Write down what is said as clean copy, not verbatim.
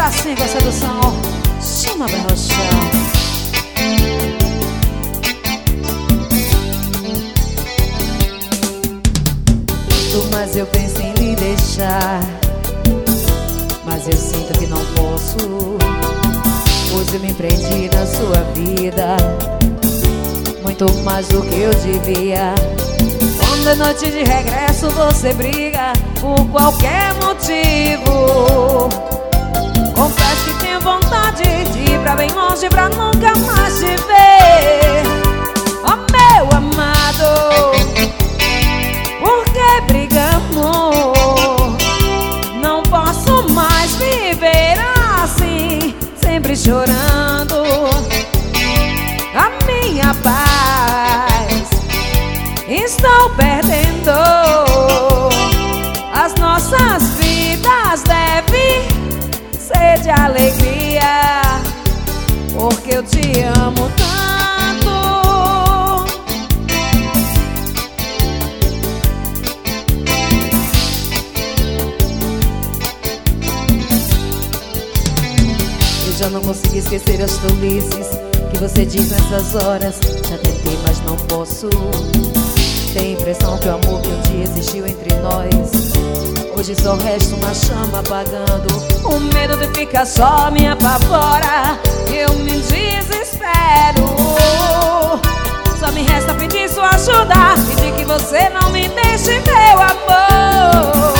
assim com a sedução. Chama pra rochar. Mas eu penso em lhe deixar, mas eu sinto que não posso, pois eu me prendi na sua vida muito mais do que eu devia. Quando é noite de regresso você briga por qualquer motivo. Confesso que tenho vontade de ir pra bem longe pra nunca mais te ver. Oh meu amado, por que brigamos? Não posso mais viver assim, sempre chorando. A minha paz estou perdendo. As nossas vidas devem ser de alegria, porque eu te amo tanto. Já não consigo esquecer as tolices que você diz nessas horas. Já tentei, mas não posso. Tenho a impressão que o amor que um dia existiu entre nós hoje só resta uma chama apagando. O medo de ficar só me apavora. Eu me desespero. Só me resta pedir sua ajuda, pedir que você não me deixe, meu amor.